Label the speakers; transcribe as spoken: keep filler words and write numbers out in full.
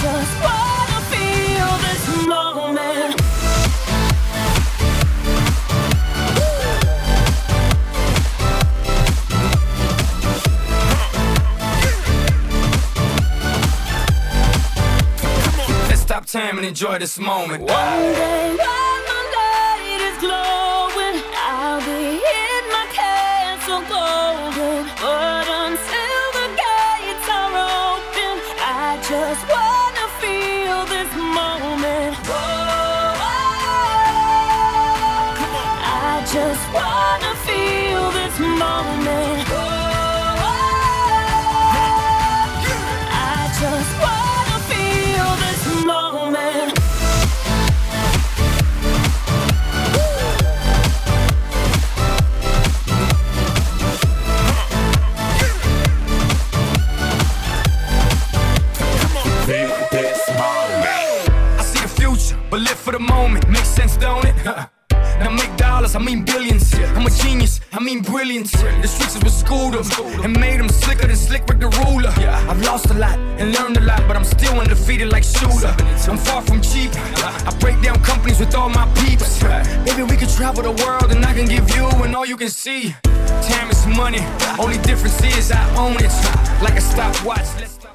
Speaker 1: just wanna feel this moment.
Speaker 2: Let's stop time and enjoy this moment.
Speaker 1: One day while my light is glowing, I'll be in my castle golden. But until the gates are open, I just wanna feel this moment. Whoa, I just wanna feel this moment. Whoa, I just wanna feel this moment.
Speaker 2: I see the future, but live for the moment. Makes sense, don't it? Now make dollars, I mean billions. I'm a genius, I mean brilliance. The streets is what schooled them and made them slicker than Slick Rick the Ruler. I've lost a lot and learned a lot, but I'm still undefeated like Shooter. I'm far from cheap. I break down companies with all my peeps. Maybe we could travel the world and I can give you and all you can see. Time is money, only difference is I own it. Like a stopwatch. Let's